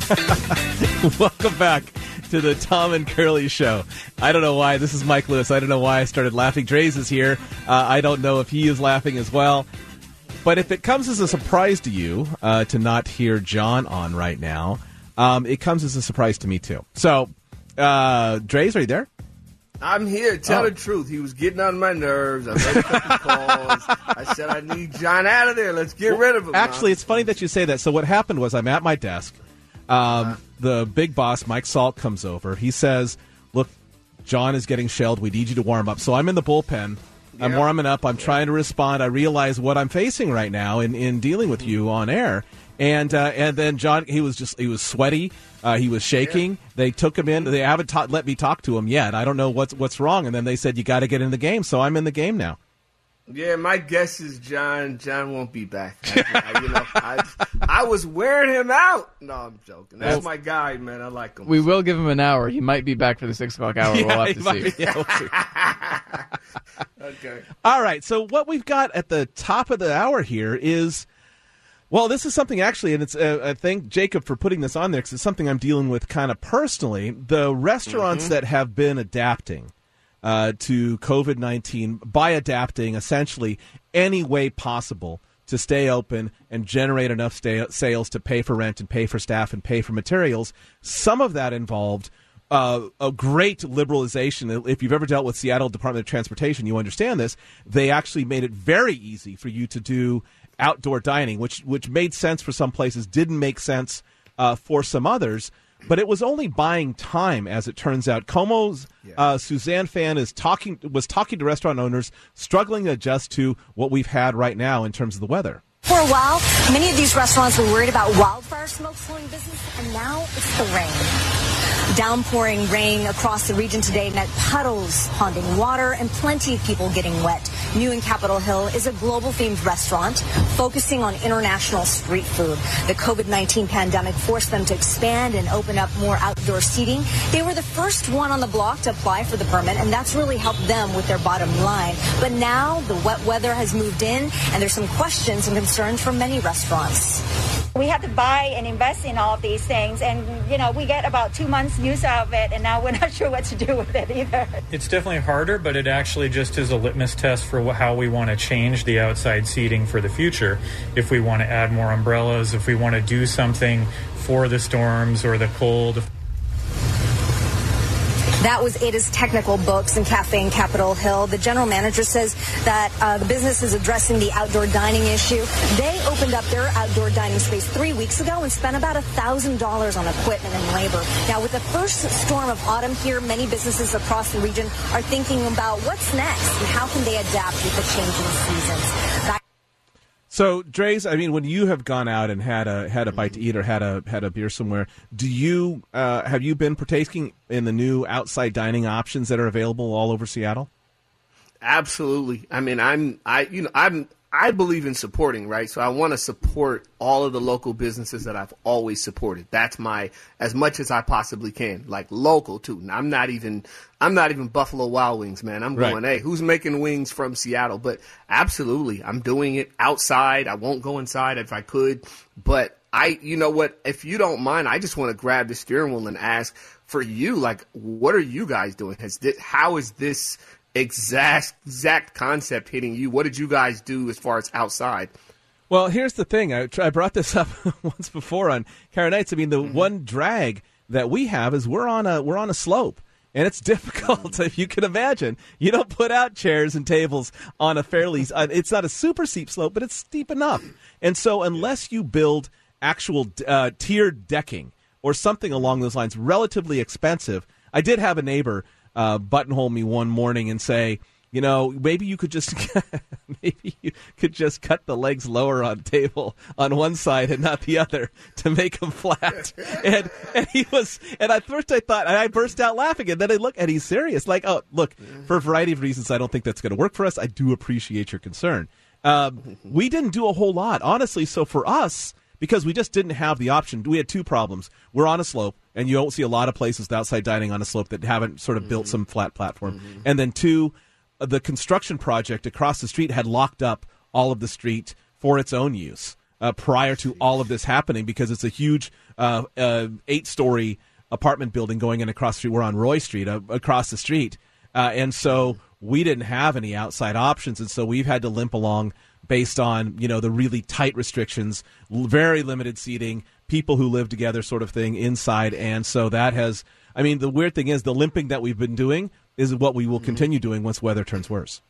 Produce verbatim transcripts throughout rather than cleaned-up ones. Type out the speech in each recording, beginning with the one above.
Welcome back to the Tom and Curly Show. I don't know why. This is Mike Lewis. I don't know why I started laughing. Dre's is here. Uh, I don't know if he is laughing as well. But if it comes as a surprise to you uh, to not hear John on right now, um, it comes as a surprise to me too. So, uh, Dre's, are you there? I'm here. Tell Oh. the truth. He was getting on my nerves. I made a couple calls. I said, I need John out of there. Let's get Well, rid of him. Actually, Nah. it's funny that you say that. So what happened was I'm at my desk. Um, the big boss, Mike Salt, comes over. He says, look, John is getting shelled. We need you to warm up. So I'm in the bullpen. I'm Yeah. warming up. I'm trying to respond. I realize what I'm facing right now in, in dealing with you on air. And uh, and then John, he was just he was sweaty. Uh, he was shaking. Yeah. They took him in. They haven't ta- let me talk to him yet. I don't know what's what's wrong. And then they said you got to get in the game. So I'm in the game now. Yeah, my guess is John. John won't be back. I, I, you know, I, I was wearing him out. No, I'm joking. That's my guy, man. I like him. We will give him an hour. He might be back for the six o'clock hour. Yeah, we'll have he to might- see. yeah, we'll see. Okay. All right, so what we've got at the top of the hour here is, well, this is something actually, and it's uh, I thank Jacob for putting this on there because it's something I'm dealing with kind of personally. The restaurants Mm-hmm. that have been adapting uh, to COVID nineteen by adapting essentially any way possible to stay open and generate enough stay- sales to pay for rent and pay for staff and pay for materials. Some of that involved Uh, a great liberalization. If you've ever dealt with Seattle Department of Transportation, you understand this. They actually made it very easy for you to do outdoor dining, which which made sense for some places, didn't make sense uh, for some others. But it was only buying time, as it turns out. Como's uh, Suzanne Fan is talking was talking to restaurant owners, struggling to adjust to what we've had right now in terms of the weather. For a while, many of these restaurants were worried about wildfire smoke slowing business, and now it's the rain. Downpouring rain across the region today meant puddles ponding water and plenty of people getting wet. New in Capitol Hill is a global-themed restaurant focusing on international street food. The COVID nineteen pandemic forced them to expand and open up more outdoor seating. They were the first one on the block to apply for the permit, and that's really helped them with their bottom line. But now the wet weather has moved in, and there's some questions and concerns from many restaurants. We had to buy and invest in all of these things, and, you know, we get about two months use out of it, and now we're not sure what to do with it either. It's definitely harder, but it actually just is a litmus test for wh- how we want to change the outside seating for the future. If we want to add more umbrellas, if we want to do something for the storms or the cold. That was Ada's Technical Books and Cafe in Capitol Hill. The general manager says that uh, the business is addressing the outdoor dining issue. They opened up their outdoor dining space three weeks ago and spent about one thousand dollars on equipment and labor. Now, with the first storm of autumn here, many businesses across the region are thinking about what's next and how can they adapt with the changing seasons. Back- So, Dre's, I mean, when you have gone out and had a had a bite to eat or had a had a beer somewhere, do you uh, have you been partaking in the new outside dining options that are available all over Seattle? Absolutely. I mean, I'm, I, you know, I'm, I believe in supporting, right? So I want to support all of the local businesses that I've always supported. That's my, as much as I possibly can, like local too. Now, I'm not even, I'm not even Buffalo Wild Wings, man. I'm Right. going, hey, who's making wings from Seattle? But absolutely, I'm doing it outside. I won't go inside if I could, but I, you know what, if you don't mind, I just want to grab the steering wheel and ask for you, like, what are you guys doing? Has this, how is this exact exact concept hitting you? What did you guys do as far as outside? Well, here's the thing. I, I brought this up once before on Karen Nights. I mean, the mm-hmm. one drag that we have is we're on a we're on a slope, and it's difficult. Mm-hmm. If you can imagine, you don't put out chairs and tables on a fairly. Uh, it's not a super steep slope, but it's steep enough. And so, unless you build actual uh, tiered decking or something along those lines, relatively expensive. I did have a neighbor uh, buttonhole me one morning and say, you know, maybe you could just maybe you could just cut the legs lower on the table on one side and not the other to make them flat. and and he was and at first I thought and I burst out laughing, and then I look and he's serious. Like, oh, look, for a variety of reasons, I don't think that's going to work for us. I do appreciate your concern. Um, we didn't do a whole lot, honestly. So for us, because we just didn't have the option, we had two problems. We're on a slope, and you don't see a lot of places with outside dining on a slope that haven't sort of mm-hmm. built some flat platform. Mm-hmm. And then two, the construction project across the street had locked up all of the street for its own use. uh, prior to all of this happening because it's a huge uh, uh, eight-story apartment building going in across the street. We're on Roy Street, uh, across the street. Uh, and so we didn't have any outside options, and so we've had to limp along based on, you know, the really tight restrictions, very limited seating, people who live together sort of thing inside. And so that has, I mean, the weird thing is the limping that we've been doing is what we will continue doing once weather turns worse.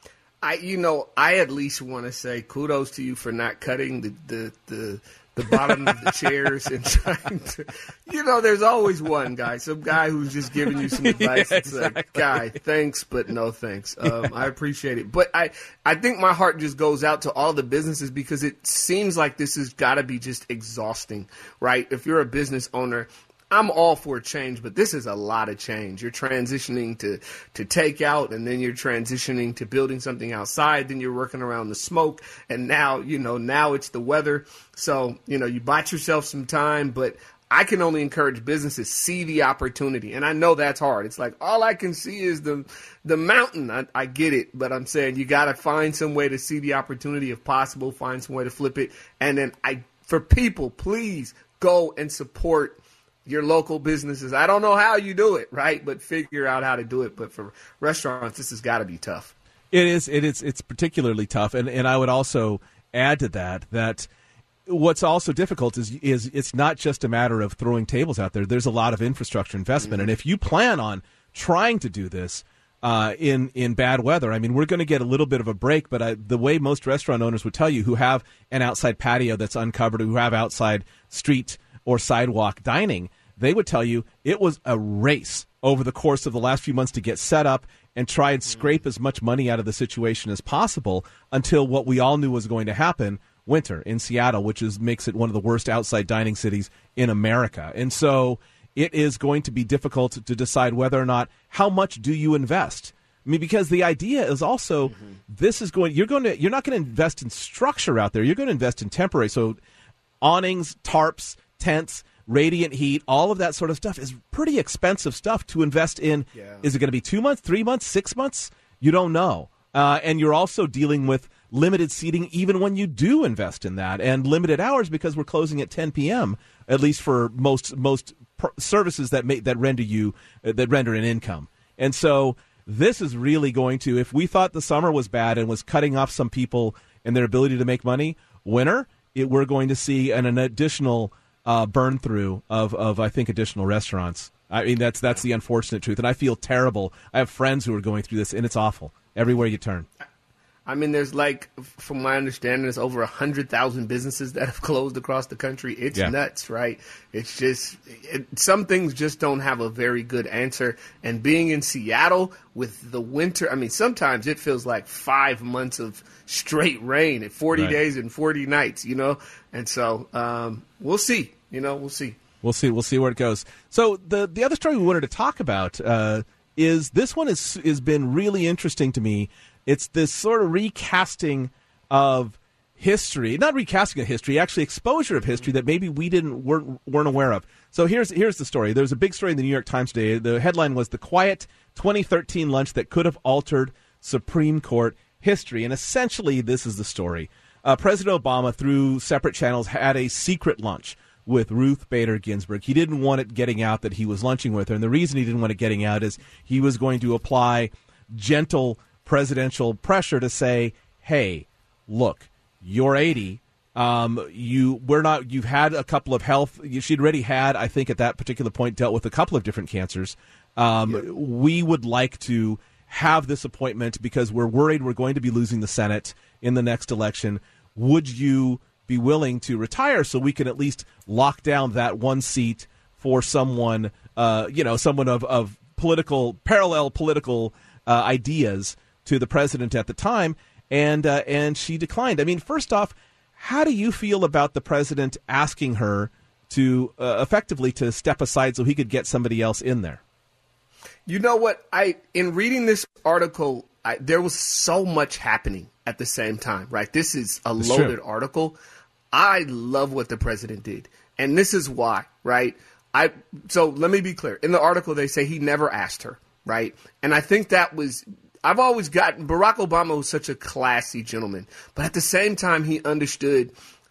I, you know, I at least want to say kudos to you for not cutting the, the, the, the bottom of the chairs and trying to, you know, there's always one guy, some guy who's just giving you some advice. Yeah, it's exactly. like, guy, thanks, but no thanks. Um, yeah. I appreciate it. But I, I think my heart just goes out to all the businesses because it seems like this has got to be just exhausting, right? If you're a business owner, I'm all for change, but this is a lot of change. You're transitioning to, to takeout, and then you're transitioning to building something outside. Then you're working around the smoke, and now, you know, now it's the weather. So, you know, you bought yourself some time, but I can only encourage businesses see the opportunity. And I know that's hard. It's like, all I can see is the the mountain. I, I get it, but I'm saying you got to find some way to see the opportunity if possible, find some way to flip it. And then I, for people, please go and support your local businesses. I don't know how you do it, right? But figure out how to do it. But for restaurants, this has got to be tough. It is. It is. It's particularly tough. And and I would also add to that that what's also difficult is is it's not just a matter of throwing tables out there. There's a lot of infrastructure investment, mm-hmm. and if you plan on trying to do this uh, in in bad weather, I mean, we're going to get a little bit of a break. But I, the way most restaurant owners would tell you, who have an outside patio that's uncovered, who have outside street or sidewalk dining, they would tell you it was a race over the course of the last few months to get set up and try and scrape as much money out of the situation as possible until what we all knew was going to happen, winter in Seattle, which is makes it one of the worst outside dining cities in America. And so it is going to be difficult to decide whether or not how much do you invest. I mean, because the idea is also mm-hmm. this is going you're going to you're not going to invest in structure out there. You're going to invest in temporary. So awnings, tarps, tents, radiant heat, all of that sort of stuff is pretty expensive stuff to invest in. Yeah. Is it going to be two months, three months, six months? You don't know. Uh, and you're also dealing with limited seating even when you do invest in that, and limited hours because we're closing at ten p.m., at least for most most pr- services that may, that render you uh, that render an income. And so this is really going to, if we thought the summer was bad and was cutting off some people and their ability to make money, winter, it, we're going to see an, an additional Uh, burn through of, of I think additional restaurants. I mean that's that's the unfortunate truth, and I feel terrible. I have friends who are going through this, and it's awful everywhere you turn. I mean, there's like, from my understanding, there's over a hundred thousand businesses that have closed across the country. It's yeah. nuts, right? It's just it, some things just don't have a very good answer. And being in Seattle with the winter, I mean, sometimes it feels like five months of straight rain at forty right. days and forty nights, you know. And so um, we'll see. You know, we'll see. We'll see. We'll see where it goes. So the the other story we wanted to talk about uh, is this one is has been really interesting to me. It's this sort of recasting of history, not recasting of history, actually exposure of history that maybe we didn't weren't, weren't aware of. So here's here's the story. There was a big story in the New York Times today. The headline was "The Quiet twenty thirteen Lunch That Could Have Altered Supreme Court History," and essentially this is the story. Uh, President Obama, through separate channels, had a secret lunch with Ruth Bader Ginsburg. He didn't want it getting out that he was lunching with her, and the reason he didn't want it getting out is he was going to apply gentle presidential pressure to say, hey, look, you're eighty. Um, you we're not. You've had a couple of health. She'd already had, I think, at that particular point, dealt with a couple of different cancers. Um, yeah. We would like to have this appointment because we're worried we're going to be losing the Senate in the next election. Would you be willing to retire so we can at least lock down that one seat for someone, uh, you know, someone of, of political parallel political uh, ideas to the president at the time? And uh, and she declined. I mean, first off, how do you feel about the president asking her to uh, effectively to step aside so he could get somebody else in there? You know what? I in reading this article, I, there was so much happening at the same time, right? This is a it's loaded true. article. I love what the president did, and this is why, right? I so let me be clear. In the article, they say he never asked her, right? And I think that was. I've always gotten Barack Obama was such a classy gentleman, but at the same time, he understood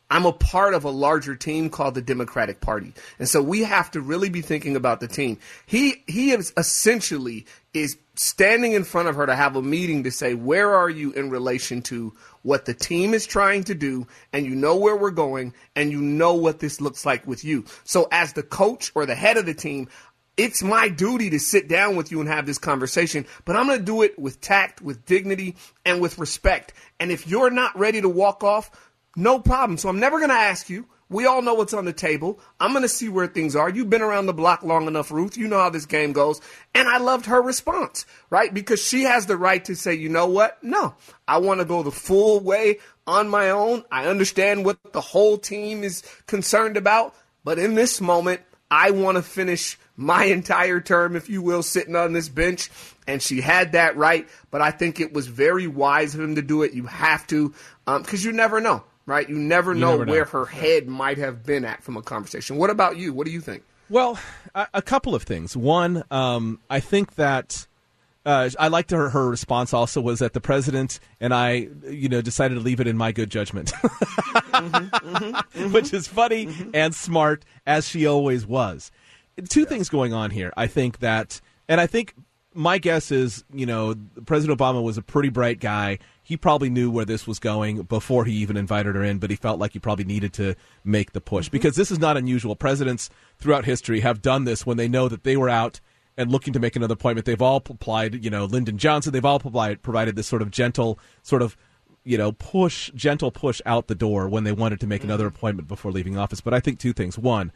I'm a part of a larger team called the Democratic Party. And so we have to really be thinking about the team. He he is essentially is standing in front of her to have a meeting to say, where are you in relation to what the team is trying to do, and you know where we're going, and you know what this looks like with you. So as the coach or the head of the team, it's my duty to sit down with you and have this conversation, but I'm going to do it with tact, with dignity, and with respect. And if you're not ready to walk off, no problem. So I'm never going to ask you. We all know what's on the table. I'm going to see where things are. You've been around the block long enough, Ruth. You know how this game goes. And I loved her response, right? Because she has the right to say, you know what? No, I want to go the full way on my own. I understand what the whole team is concerned about. But in this moment, I want to finish my entire term, if you will, sitting on this bench. And she had that right. But I think it was very wise of him to do it. You have to, because um, you never know. Right? You never know, you never know where her head might have been at from a conversation. What about you? What do you think? Well, a, a couple of things. One, um, I think that uh, I liked her, her response also was that the president and I, you know, decided to leave it in my good judgment, mm-hmm, mm-hmm, mm-hmm. which is funny mm-hmm. and smart, as she always was. Two yeah. things going on here. I think that, and I think my guess is, you know, President Obama was a pretty bright guy. He probably knew where this was going before he even invited her in, but he felt like he probably needed to make the push. Mm-hmm. Because this is not unusual. Presidents throughout history have done this when they know that they were out and looking to make another appointment. They've all applied, you know, Lyndon Johnson, they've all applied, provided this sort of gentle, sort of, you know, push, gentle push out the door when they wanted to make mm-hmm. another appointment before leaving office. But I think two things. One,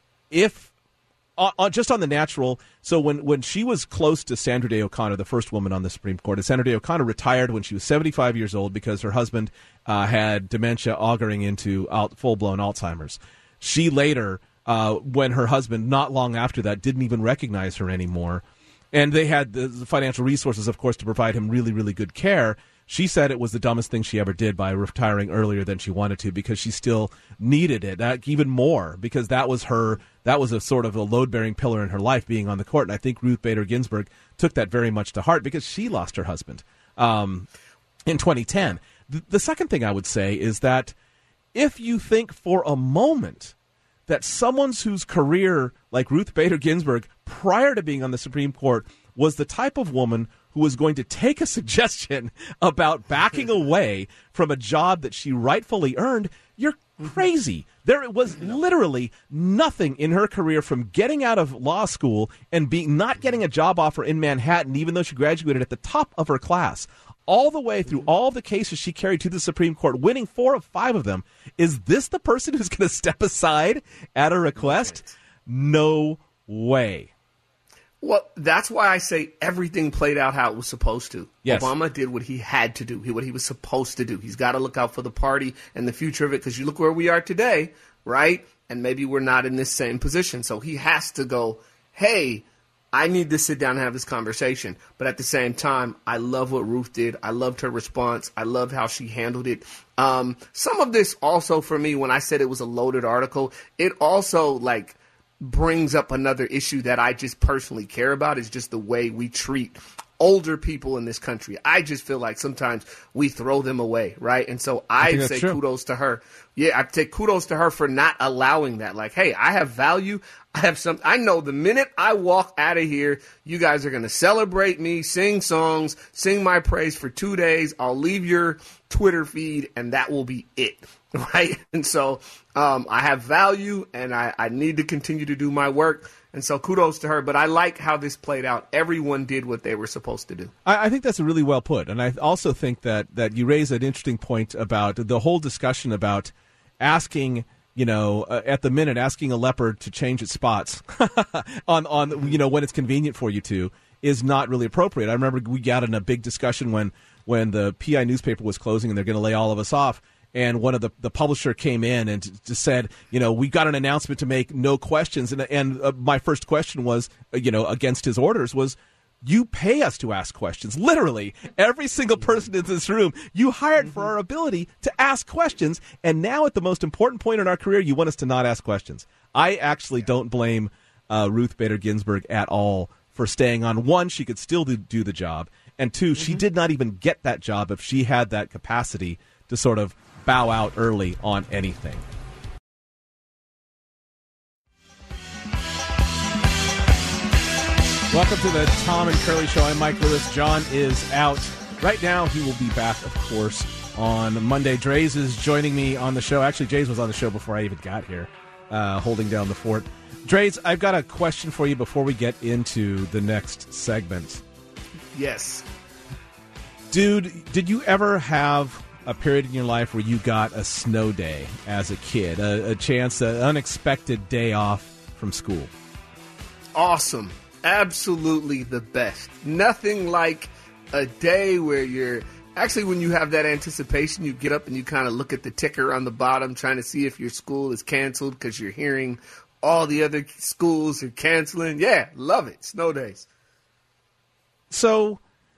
if Uh, just on the natural, so when, when she was close to Sandra Day O'Connor, the first woman on the Supreme Court, and Sandra Day O'Connor retired when she was seventy-five years old because her husband uh, had dementia auguring into out, full-blown Alzheimer's. She later, uh, when her husband, not long after that, didn't even recognize her anymore, and they had the financial resources, of course, to provide him really, really good care. She said it was the dumbest thing she ever did by retiring earlier than she wanted to because she still needed it, that, even more, because that was her, that was a sort of a load-bearing pillar in her life, being on the court. And I think Ruth Bader Ginsburg took that very much to heart because she lost her husband um, in twenty ten. The, the second thing I would say is that if you think for a moment that someone whose career, like Ruth Bader Ginsburg, prior to being on the Supreme Court, was the type of woman who was going to take a suggestion about backing away from a job that she rightfully earned, you're crazy. There was literally nothing in her career from getting out of law school and being not getting a job offer in Manhattan, even though she graduated at the top of her class, all the way through all the cases she carried to the Supreme Court, winning four of five of them. Is this the person who's going to step aside at a request? No way. Well, that's why I say everything played out how it was supposed to. Yes. Obama did what he had to do, what he was supposed to do. He's got to look out for the party and the future of it, because you look where we are today, right? And maybe we're not in this same position. So he has to go, hey, I need to sit down and have this conversation. But at the same time, I love what Ruth did. I loved her response. I loved how she handled it. Um, some of this also for me, when I said it was a loaded article, it also like brings up another issue that I just personally care about, is just the way we treat older people in this country. I just feel like sometimes we throw them away, right? And so I, I say true. kudos to her. Yeah, I take kudos to her for not allowing that. Like, hey, I have value. I have some. I know the minute I walk out of here, you guys are going to celebrate me, sing songs, sing my praise for two days. I'll leave your Twitter feed, and that will be it, right? And so um, I have value, and I, I need to continue to do my work. And so kudos to her. But I like how this played out. Everyone did what they were supposed to do. I, I think that's really well put. And I also think that, that you raise an interesting point about the whole discussion about asking, you know, uh, at the minute, asking a leopard to change its spots on, on, you know, when it's convenient for you to, is not really appropriate. I remember we got in a big discussion when, when the P I newspaper was closing and they're going to lay all of us off. And one of the, the publisher came in and just said, you know, we got an announcement to make, no questions. And and uh, my first question was, uh, you know, against his orders was, you pay us to ask questions. Literally, every single person in this room, you hired for our ability to ask questions. And now at the most important point in our career, you want us to not ask questions. I actually don't blame uh, Ruth Bader Ginsburg at all for staying on. One, she could still do, do the job. And two, mm-hmm. she did not even get that job if she had that capacity to sort of bow out early on anything. Welcome to the Tom and Curly Show. I'm Mike Lewis. John is out. Right now, he will be back, of course, on Monday. Drays is joining me on the show. Actually, Drays was on the show before I even got here, uh, holding down the fort. Drays, I've got a question for you before we get into the next segment. Yes. Dude, did you ever have a period in your life where you got a snow day as a kid, a, a chance, an unexpected day off from school? Awesome. Absolutely the best. Nothing like a day where you're actually, when you have that anticipation, you get up and you kind of look at the ticker on the bottom trying to see if your school is canceled because you're hearing all the other schools are canceling. Yeah, love it. Snow days. So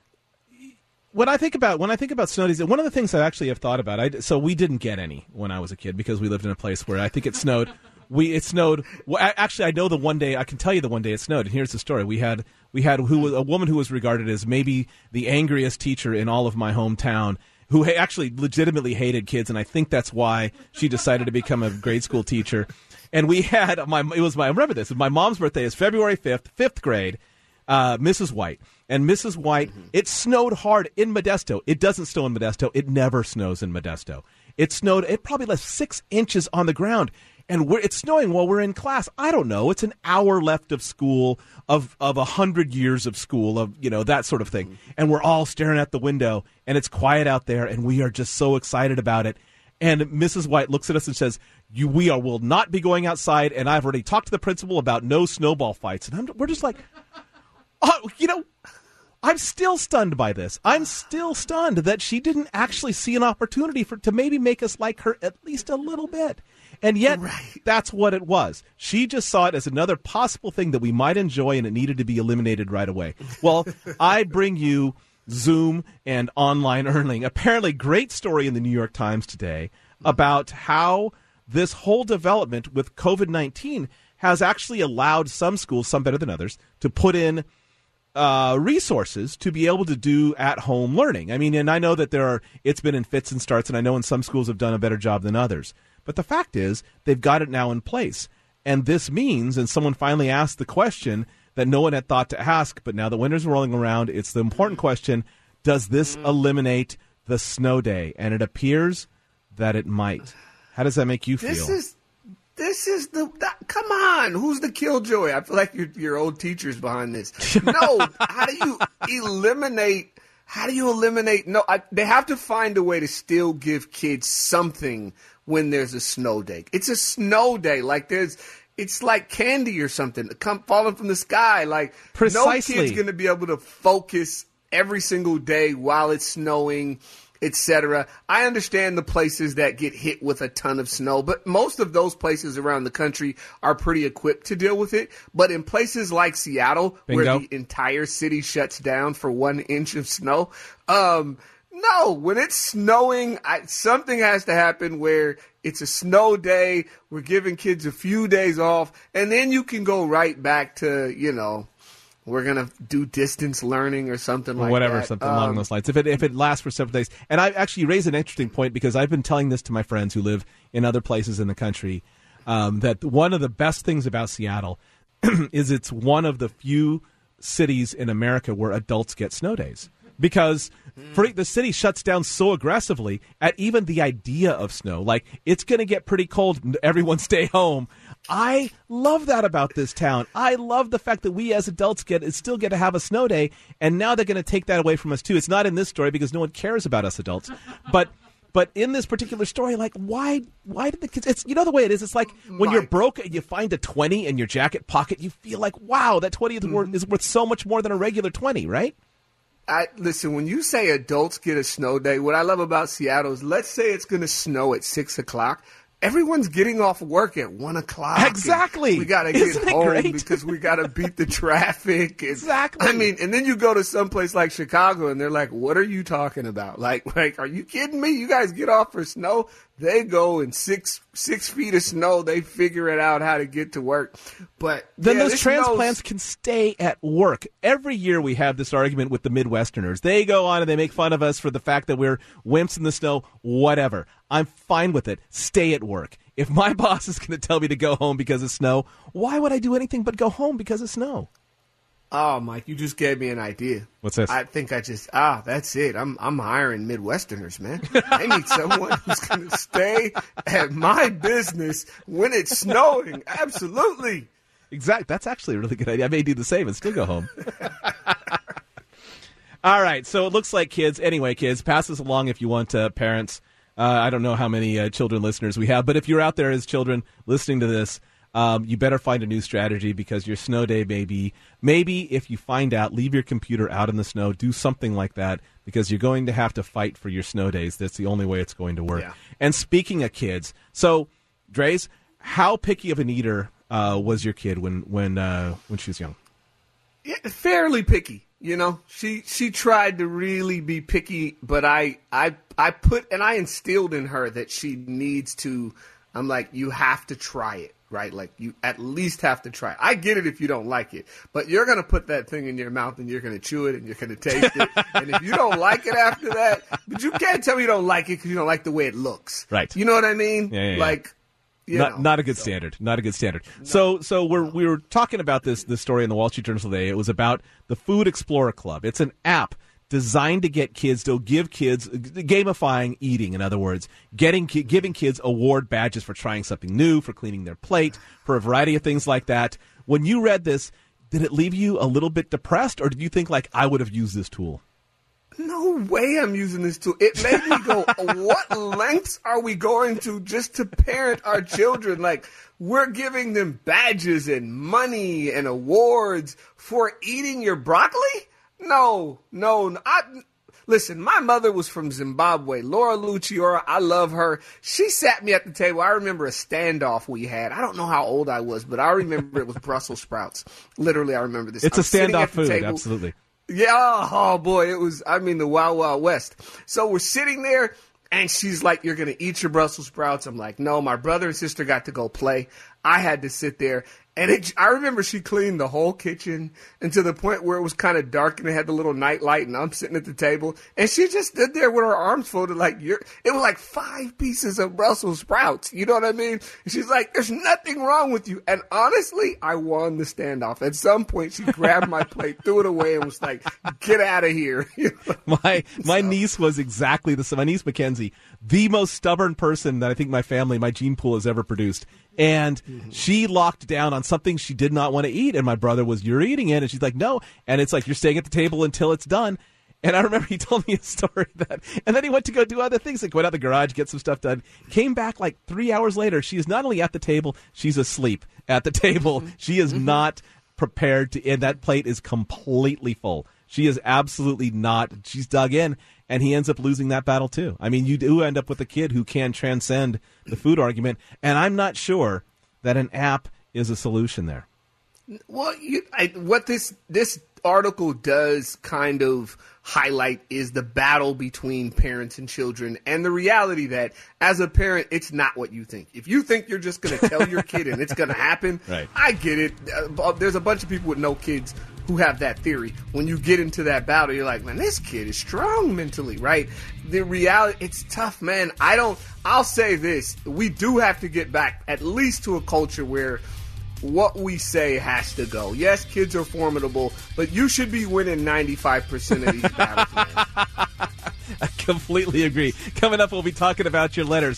when I think about when I think about snow days, one of the things I actually have thought about, I, so we didn't get any when I was a kid because we lived in a place where I think it snowed. We it snowed. Well, actually, I know the one day I can tell you the one day it snowed. And here's the story: we had we had who was a woman who was regarded as maybe the angriest teacher in all of my hometown, who ha- actually legitimately hated kids, and I think that's why she decided to become a grade school teacher. And we had my it was my I remember this. My mom's birthday is February fifth, fifth grade. Uh, Missus White and Missus White. Mm-hmm. It snowed hard in Modesto. It doesn't snow in Modesto. It never snows in Modesto. It snowed. It probably left six inches on the ground. And we're, it's snowing while we're in class. I don't know. It's an hour left of school, of of a hundred years of school, of you know that sort of thing. And we're all staring at the window, and it's quiet out there, and we are just so excited about it. And Missus White looks at us and says, "You, we are will not be going outside." And I've already talked to the principal about no snowball fights. And I'm, we're just like, oh, you know, I'm still stunned by this. I'm still stunned that she didn't actually see an opportunity for to maybe make us like her at least a little bit. And yet, right. That's what it was. She just saw it as another possible thing that we might enjoy, and it needed to be eliminated right away. Well, I bring you Zoom and online learning. Apparently, great story in the New York Times today about how this whole development with COVID nineteen has actually allowed some schools, some better than others, to put in uh, resources to be able to do at-home learning. I mean, and I know that there are. It's been in fits and starts, and I know in some schools have done a better job than others. But the fact is, they've got it now in place. And this means, and someone finally asked the question that no one had thought to ask, but now the winter's rolling around, it's the important question, does this eliminate the snow day? And it appears that it might. How does that make you feel? This is this is the that, come on, who's the killjoy? I feel like your your old teacher's behind this. No, how do you eliminate how do you eliminate no I, they have to find a way to still give kids something when there's a snow day. It's a snow day. Like there's, it's like candy or something come falling from the sky. Like Precisely. No kid's going to be able to focus every single day while it's snowing, et cetera. I understand the places that get hit with a ton of snow, but most of those places around the country are pretty equipped to deal with it. But in places like Seattle, Bingo. where the entire city shuts down for one inch of snow, um, no, when it's snowing, I, something has to happen where it's a snow day, we're giving kids a few days off, and then you can go right back to, you know, we're going to do distance learning or something like Whatever, that. something um, along those lines. If it if it lasts for several days. And I actually raised an interesting point because I've been telling this to my friends who live in other places in the country, um, that one of the best things about Seattle is it's one of the few cities in America where adults get snow days. Because for, the city shuts down so aggressively at even the idea of snow. Like, it's going to get pretty cold. Everyone stay home. I love that about this town. I love the fact that we as adults get still get to have a snow day, and now they're going to take that away from us, too. It's not in this story because no one cares about us adults. But but in this particular story, like, why why did the kids... It's, you know the way it is. It's like when Mike. you're broke and you find a twenty in your jacket pocket, you feel like, wow, that twenty is, mm-hmm. worth, is worth so much more than a regular twenty, right? I, listen, when you say adults get a snow day, what I love about Seattle is, let's say it's going to snow at six o'clock. Everyone's getting off work at one o'clock. Exactly. We got to get home great? because we got to beat the traffic. And, exactly. I mean, and then you go to someplace like Chicago and they're like, what are you talking about? Like, like, are you kidding me? You guys get off for snow? They go in six six feet of snow. They figure it out how to get to work. But then yeah, those transplants can stay at work. Every year we have this argument with the Midwesterners. They go on and they make fun of us for the fact that we're wimps in the snow, whatever. I'm fine with it. Stay at work. If my boss is going to tell me to go home because of snow, why would I do anything but go home because of snow? Oh, Mike, you just gave me an idea. What's this? I think I just, ah, that's it. I'm I'm hiring Midwesterners, man. I need someone who's going to stay at my business when it's snowing. Absolutely. Exactly. That's actually a really good idea. I may do the same and still go home. All right. So it looks like kids, anyway, kids, pass this along if you want, uh, parents. Uh, I don't know how many uh, children listeners we have, but if you're out there as children listening to this, Um, you better find a new strategy because your snow day may be, maybe if you find out, leave your computer out in the snow, do something like that because you're going to have to fight for your snow days. That's the only way it's going to work. Yeah. And speaking of kids, so, Dre's, how picky of an eater uh, was your kid when when uh, when she was young? Yeah, fairly picky. You know, she she tried to really be picky, but I, I, I put, and I instilled in her that she needs to, I'm like, you have to try it. Right, like you at least have to try it. I get it if you don't like it, but you're going to put that thing in your mouth and you're going to chew it and you're going to taste it. And if you don't like it after that, but you can't tell me you don't like it because you don't like the way it looks. Right. You know what I mean? Yeah, yeah, yeah. Like, you not, know, not a good so. standard. Not a good standard. No, so, so we're no. we were talking about this this story in the Wall Street Journal today. It was about the Food Explorer Club. It's an app designed to get kids, to give kids, gamifying eating, in other words, getting giving kids award badges for trying something new, for cleaning their plate, for a variety of things like that. When you read this, did it leave you a little bit depressed, or did you think, like, I would have used this tool? No way I'm using this tool. It made me go, what lengths are we going to just to parent our children? Like, we're giving them badges and money and awards for eating your broccoli? No, no, I, listen, my mother was from Zimbabwe, Laura Luciora, I love her. She sat me at the table. I remember a standoff we had. I don't know how old I was, but I remember it was Brussels sprouts. Literally, I remember this. It's I'm a standoff food, table. Absolutely. Yeah, oh boy, it was, I mean, the Wild Wild West. So we're sitting there, and she's like, you're going to eat your Brussels sprouts. I'm like, no, my brother and sister got to go play. I had to sit there. And it, I remember she cleaned the whole kitchen and to the point where it was kind of dark and it had the little night light and I'm sitting at the table and she just stood there with her arms folded like you're, it was like five pieces of Brussels sprouts. You know what I mean? And she's like, there's nothing wrong with you. And honestly, I won the standoff. At some point, she grabbed my plate, threw it away and was like, get out of here. You know? My my so. niece was exactly the same. My niece Mackenzie, the most stubborn person that I think my family, my gene pool has ever produced. And mm-hmm. she locked down on something she did not want to eat. And my brother was, you're eating it. And she's like, no. And it's like, you're staying at the table until it's done. And I remember he told me a story that, and then he went to go do other things, like went out the garage, get some stuff done, came back like three hours later. She is not only at the table, she's asleep at the table. Mm-hmm. She is mm-hmm. not prepared to, and that plate is completely full. She is absolutely not, she's dug in. And he ends up losing that battle, too. I mean, you do end up with a kid who can transcend the food argument. And I'm not sure that an app is a solution there. Well, you, I, what this this article does kind of highlight is the battle between parents and children and the reality that as a parent, it's not what you think. If you think you're just going to tell your kid and it's going to happen, right. I get it. Uh, there's a bunch of people with no kids who have that theory. When you get into that battle, you're like, man, this kid is strong mentally, right? The reality, it's tough, man. I don't, I'll say this. We do have to get back at least to a culture where what we say has to go. Yes, kids are formidable, but you should be winning ninety-five percent of these battles, man. I completely agree. Coming up, we'll be talking about your letters.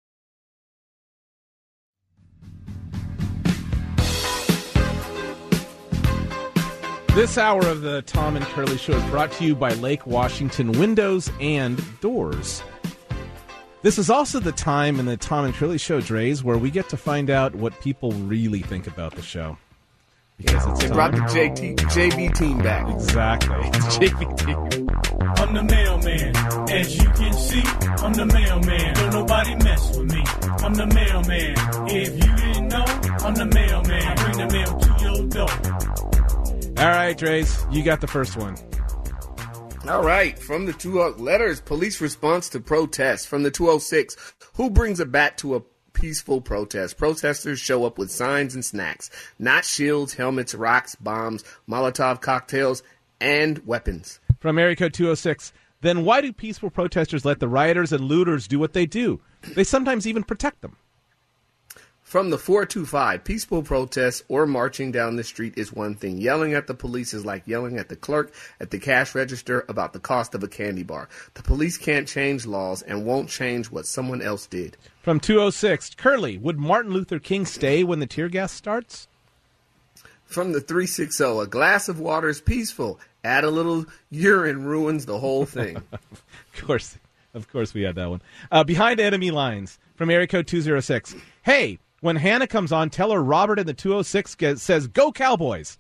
This hour of the Tom and Curly Show is brought to you by Lake Washington Windows and Doors. This is also the time in the Tom and Curly Show, Dre's, where we get to find out what people really think about the show. Because it's they brought the J T, J V team back. Exactly. It's J V team. I'm the mailman. As you can see, I'm the mailman. Don't nobody mess with me. I'm the mailman. If you didn't know, I'm the mailman. I bring the mail to your door. All right, Dre's, you got the first one. All right, from the two oh letters, police response to protests. From the two oh six, who brings a bat to a peaceful protest? Protesters show up with signs and snacks, not shields, helmets, rocks, bombs, Molotov cocktails, and weapons. From area code two oh six, then why do peaceful protesters let the rioters and looters do what they do? They sometimes even protect them. From the four two five, peaceful protests or marching down the street is one thing. Yelling at the police is like yelling at the clerk at the cash register about the cost of a candy bar. The police can't change laws and won't change what someone else did. From two oh six, Curly, would Martin Luther King stay when the tear gas starts? From the three sixty, a glass of water is peaceful. Add a little urine ruins the whole thing. Of course. Of course we had that one. Uh, behind enemy lines, from area code two oh six. Hey, when Hannah comes on, tell her Robert in the two oh six get, says, go Cowboys.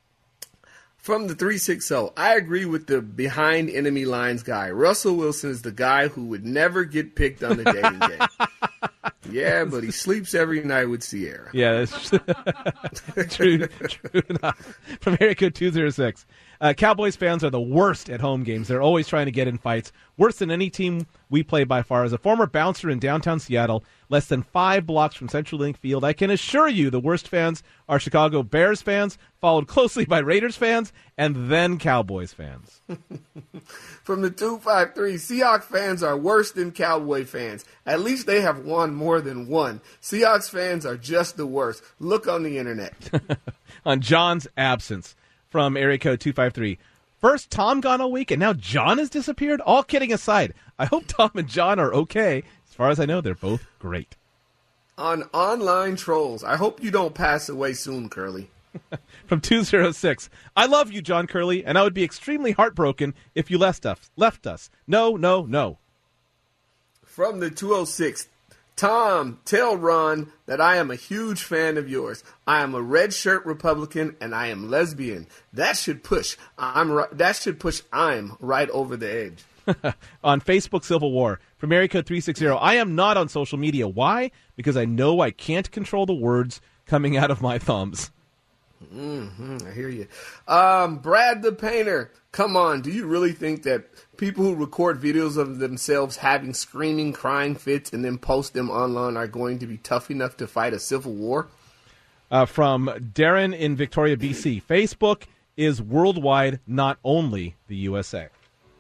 From the three sixty, I agree with the behind enemy lines guy. Russell Wilson is the guy who would never get picked on the dating game. Yeah, but he sleeps every night with Sierra. Yeah, that's true, true enough. From area code two oh six. Uh, Cowboys fans are the worst at home games. They're always trying to get in fights. Worse than any team we play by far. As a former bouncer in downtown Seattle, less than five blocks from CenturyLink Field, I can assure you the worst fans are Chicago Bears fans, followed closely by Raiders fans, and then Cowboys fans. From the two five three, Seahawks fans are worse than Cowboy fans. At least they have won more than one. Seahawks fans are just the worst. Look on the internet. On John's absence. From area code two five three. First Tom gone all week, and now John has disappeared? All kidding aside, I hope Tom and John are okay. As far as I know, they're both great. On online trolls, I hope you don't pass away soon, Curly. From two oh six. I love you, John Curley, and I would be extremely heartbroken if you left us. Left us. No, no, no. From the two oh six. Tom, tell Ron that I am a huge fan of yours. I am a red shirt Republican and I am lesbian. That should push. I'm ri- that should push. I'm right over the edge. On Facebook Civil War, from area code three sixty. I am not on social media. Why? Because I know I can't control the words coming out of my thumbs. Mm-hmm, I hear you. Um, Brad the Painter, come on. Do you really think that people who record videos of themselves having screaming, crying fits and then post them online are going to be tough enough to fight a civil war? Uh, from Darren in Victoria, B C. Facebook is worldwide, not only the U S A.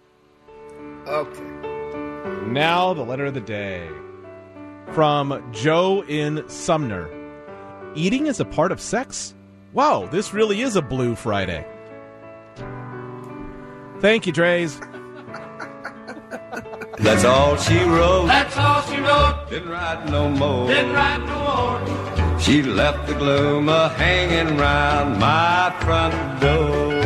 Okay. Now the letter of the day. From Joe in Sumner. Eating is a part of sex? Wow, this really is a Blue Friday. Thank you, Dre's. That's all she wrote. That's all she wrote. Didn't write no more. Didn't write no more. She left the gloom a hanging round my front door.